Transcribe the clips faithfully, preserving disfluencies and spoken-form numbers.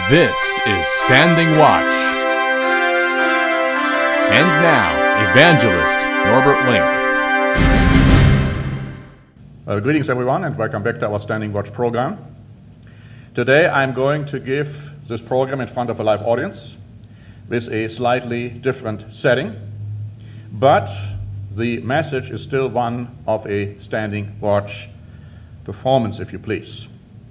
This is Standing Watch. And now, Evangelist Norbert Link. Uh, greetings everyone, and welcome back to our Standing Watch program. Today I'm going to give this program in front of a live audience with a slightly different setting, but the message is still one of a Standing Watch performance, if you please.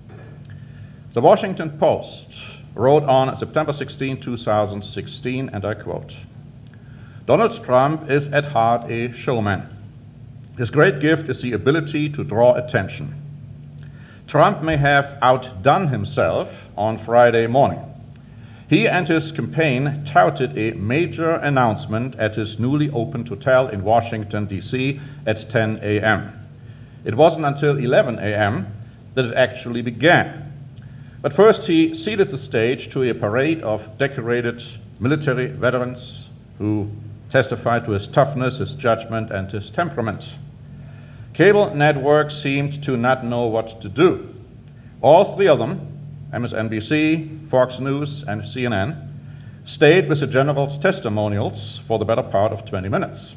The Washington Post wrote on September sixteenth, two thousand sixteen, and I quote, "Donald Trump is at heart a showman. His great gift is the ability to draw attention. Trump may have outdone himself on Friday morning. He and his campaign touted a major announcement at his newly opened hotel in Washington, D C at ten a m It wasn't until eleven a m that it actually began. But first he ceded the stage to a parade of decorated military veterans who testified to his toughness, his judgment, and his temperament. Cable networks seemed to not know what to do. All three of them, M S N B C, Fox News, and C N N, stayed with the general's testimonials for the better part of twenty minutes.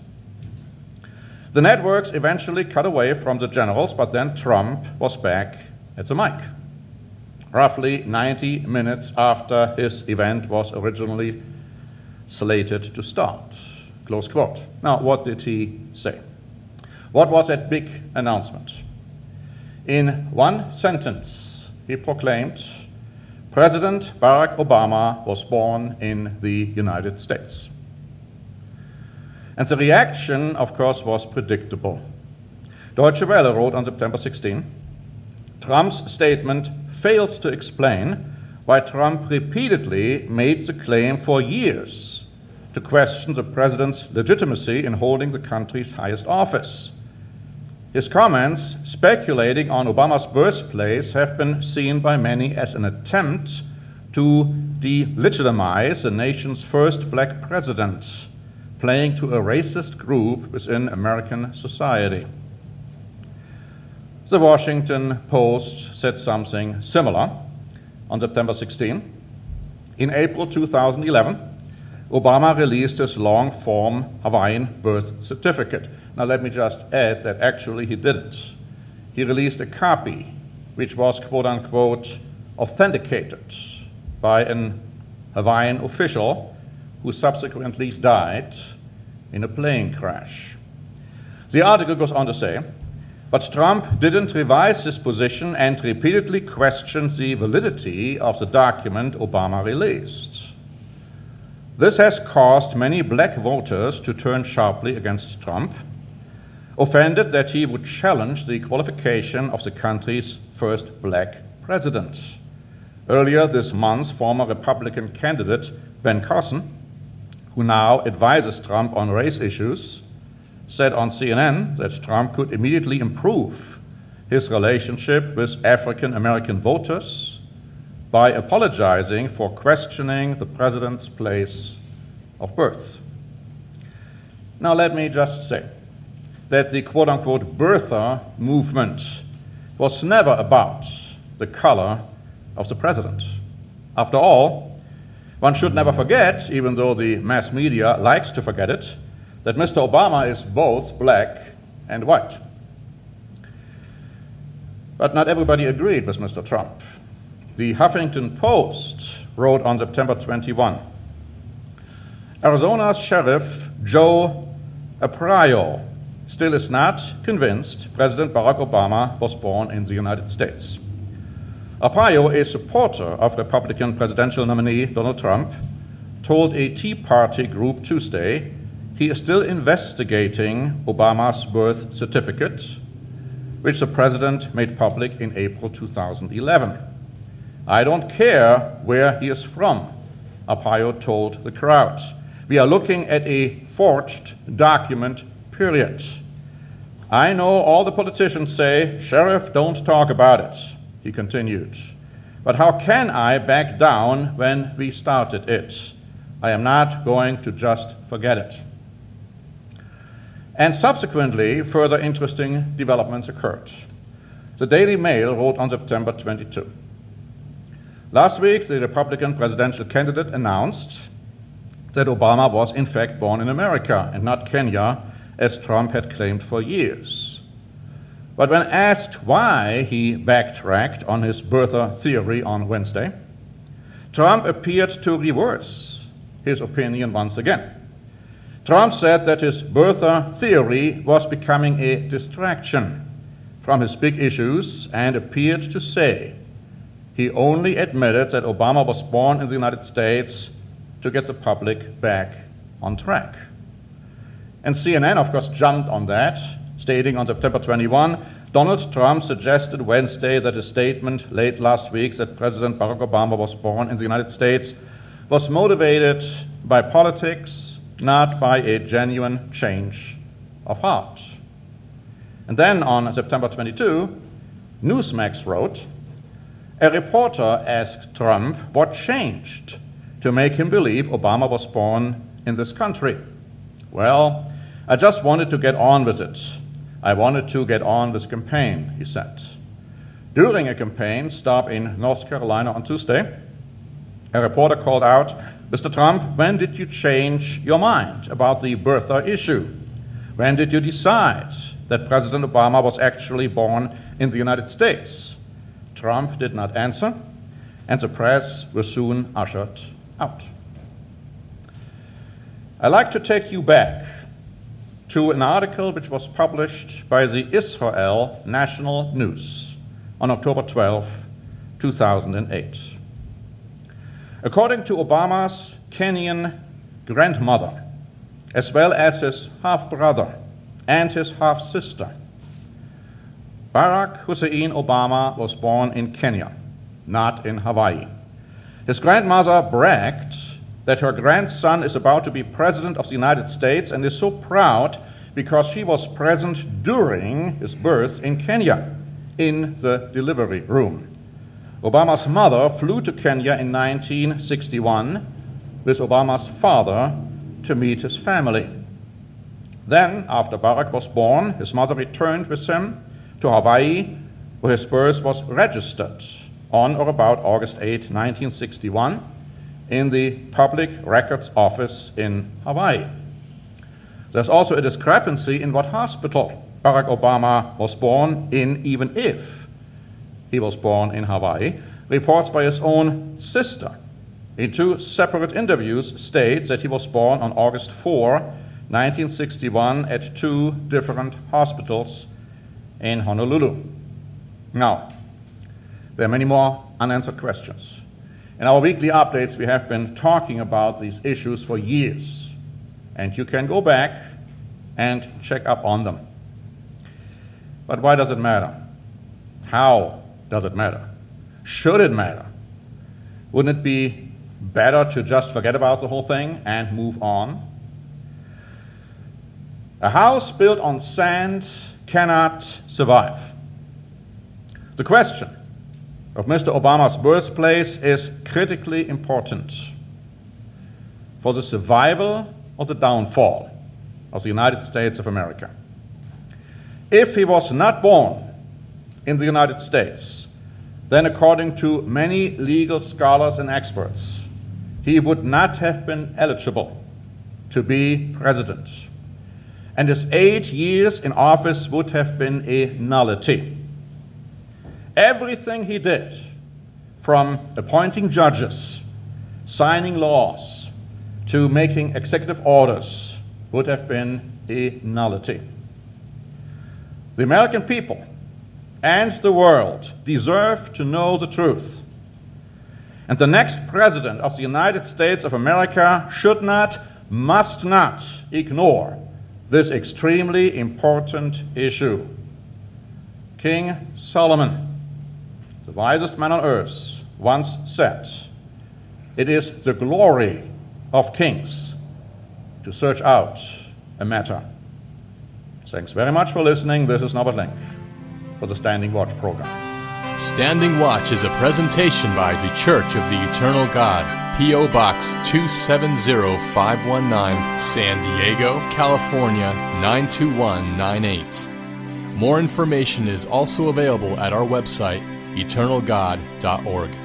The networks eventually cut away from the generals, but then Trump was back at the mic, roughly ninety minutes after his event was originally slated to start." Close quote. Now, what did he say? What was that big announcement? In one sentence, he proclaimed, "President Barack Obama was born in the United States." And the reaction, of course, was predictable. Deutsche Welle wrote on September sixteenth, "Trump's statement failed to explain why Trump repeatedly made the claim for years to question the president's legitimacy in holding the country's highest office. His comments speculating on Obama's birthplace have been seen by many as an attempt to delegitimize the nation's first black president, playing to a racist group within American society." The Washington Post said something similar on September sixteenth. In April two thousand eleven, Obama released his long-form Hawaiian birth certificate. Now let me just add that actually he didn't. He released a copy which was quote-unquote authenticated by an Hawaiian official who subsequently died in a plane crash. The article goes on to say, "But Trump didn't revise his position and repeatedly questioned the validity of the document Obama released. This has caused many black voters to turn sharply against Trump, offended that he would challenge the qualification of the country's first black president. Earlier this month, former Republican candidate Ben Carson, who now advises Trump on race issues, said on C N N that Trump could immediately improve his relationship with African American voters by apologizing for questioning the president's place of birth." Now let me just say that the quote-unquote birther movement was never about the color of the president. After all, one should never forget, even though the mass media likes to forget it, that Mister Obama is both black and white. But not everybody agreed with Mister Trump. The Huffington Post wrote on September twenty-first, "Arizona's Sheriff Joe Arpaio still is not convinced President Barack Obama was born in the United States." Arpaio, a supporter of Republican presidential nominee Donald Trump, told a Tea Party group Tuesday he is still investigating Obama's birth certificate, which the president made public in April two thousand eleven. "I don't care where he is from," Arpaio told the crowd. "We are looking at a forged document, period. I know all the politicians say, 'Sheriff, don't talk about it,'" he continued. "But how can I back down when we started it? I am not going to just forget it." And subsequently, further interesting developments occurred. The Daily Mail wrote on September twenty-second, Last week, the Republican presidential candidate announced that Obama was in fact born in America and not Kenya, as Trump had claimed for years. But when asked why he backtracked on his birther theory on Wednesday, Trump appeared to reverse his opinion once again. Trump said that his birther theory was becoming a distraction from his big issues and appeared to say he only admitted that Obama was born in the United States to get the public back on track. And C N N, of course, jumped on that, stating on September twenty-first, Donald Trump suggested Wednesday that a statement late last week that President Barack Obama was born in the United States was motivated by politics, not by a genuine change of heart. And then on September twenty-second, Newsmax wrote, a reporter asked Trump what changed to make him believe Obama was born in this country. Well, I just wanted to get on with it. I wanted to get on with the campaign, he said. During a campaign stop in North Carolina on Tuesday, a reporter called out, Mister Trump, when did you change your mind about the birther issue? When did you decide that President Obama was actually born in the United States? Trump did not answer, and the press was soon ushered out. I'd like to take you back to an article which was published by the Israel National News on October twelfth, two thousand eight. According to Obama's Kenyan grandmother, as well as his half-brother and his half-sister, Barack Hussein Obama was born in Kenya, not in Hawaii. His grandmother bragged that her grandson is about to be president of the United States and is so proud because she was present during his birth in Kenya, in the delivery room. Obama's mother flew to Kenya in nineteen sixty-one with Obama's father to meet his family. Then, after Barack was born, his mother returned with him to Hawaii, where his birth was registered on or about August eighth, nineteen sixty-one, in the Public Records Office in Hawaii. There's also a discrepancy in what hospital Barack Obama was born in, even if he was born in Hawaii. Reports by his own sister in two separate interviews state that he was born on August fourth, nineteen sixty-one, at two different hospitals in Honolulu. Now, there are many more unanswered questions. In our weekly updates, we have been talking about these issues for years, and you can go back and check up on them. But why does it matter? How does it matter? Should it matter? Wouldn't it be better to just forget about the whole thing and move on? A house built on sand cannot survive. The question of Mister Obama's birthplace is critically important for the survival or the downfall of the United States of America. If he was not born in the United States, then according to many legal scholars and experts, he would not have been eligible to be president. And his eight years in office would have been a nullity. Everything he did, from appointing judges, signing laws, to making executive orders, would have been a nullity. The American people and the world deserve to know the truth. And the next president of the United States of America should not, must not ignore this extremely important issue. King Solomon, the wisest man on earth, once said, "It is the glory of kings to search out a matter." Thanks very much for listening. This is Norbert Lenk for the Standing Watch program. Standing Watch is a presentation by the Church of the Eternal God, P O. Box two seven zero five one nine, San Diego, California nine two one nine eight. More information is also available at our website, eternal god dot org.